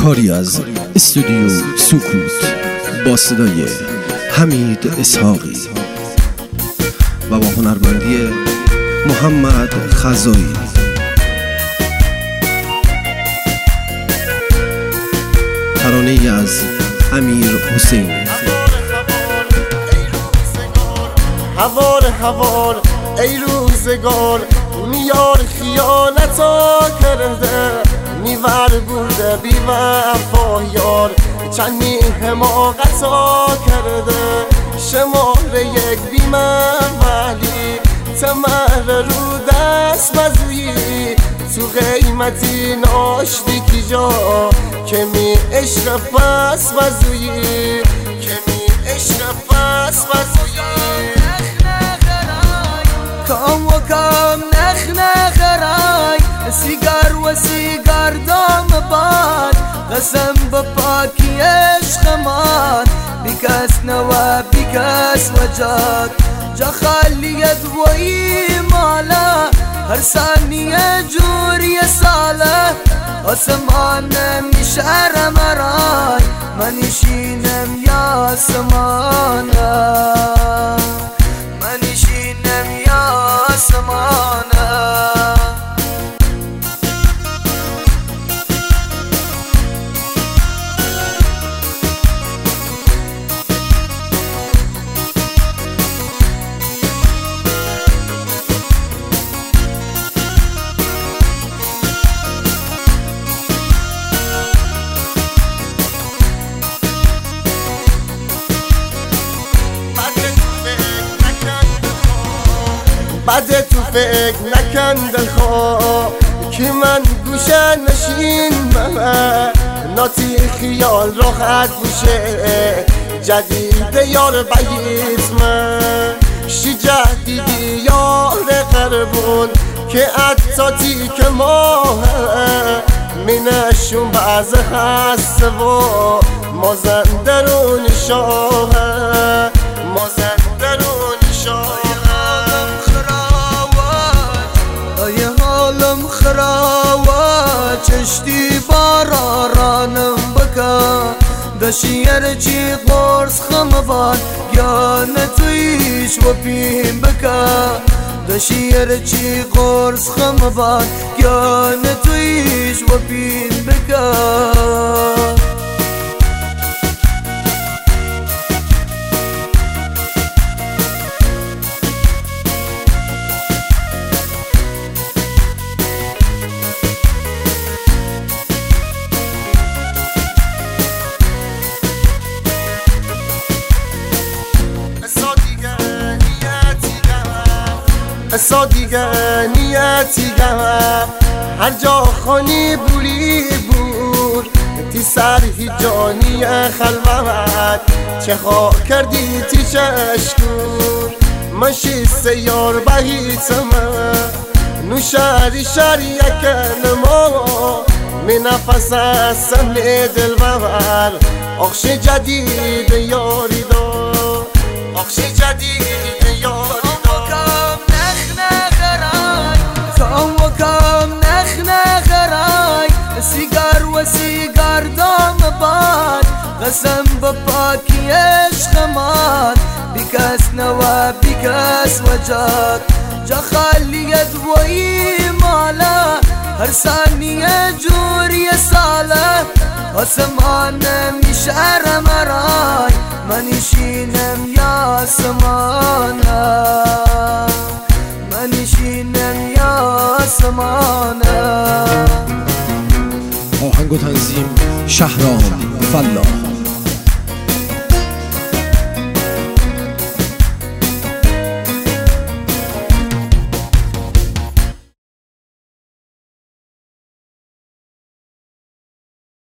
کاری از استودیو سکوت با صدای حمید اسحاقی و با هنرمندی محمد خزایی. ترانه‌ای از امیر حسین. هوار هوار ای روزگار، میار خیانتا کرده، میور بوده بی وفا یار، چندی حماقتا کرده، شماره یک بی من ولی تمر رو دست بزویی، تو قیمتی ناشتی کی جا که می عشق پس بزویی، که می عشق پس بزویی. کام و کام نخ نخرای، سیگار و سیگار دام باد، قسم به پاکی عشق مان، بیکس نوا بیکس وجاد، جا خالیت و ایمالا، هر ثانیه جوری ساله، آسمان میشه مرای، من نشینم یا آسمانه، من نشینم یا آسمانه. بعد تو فکر نکن دلخواه که من گوشه نشین ممه، ناتی خیال راحت بوشه، جدید یار بیت من، شی جدیدی یار قربون که اتاتی که ماه، مینشون بعض هست و مازن درون شاه، مازن درون شاه. خراوه چشتی بارانم بکا، دشیر چی قرص خمفان یا نتویش و پیم بکا، دشیر چی قرص خمفان یا نتویش و پیم بکا. اصا دیگه نیتی گم، هر جا خانی بولی بور، تی سر هی جانی خلوت، چه خواه کردی تی چشکور، مشی سیار بهیتم، نوشاری شاری یکن ما، می نفس سمن دل ببر، آخش جدید یاری دار، آخش جدید یاری. سیگار و سیگار دام باد، قسم به پاکی عشق مان، بیکس نوا بیکس وجاد، جا خالیت و ایمالا، هر ثانیه جوری ساله، آسمان میشه مرای، من نشینم یا آسمانه، من نشینم یا آسمانه. آهنگ و تنظیم شهرام فلاح.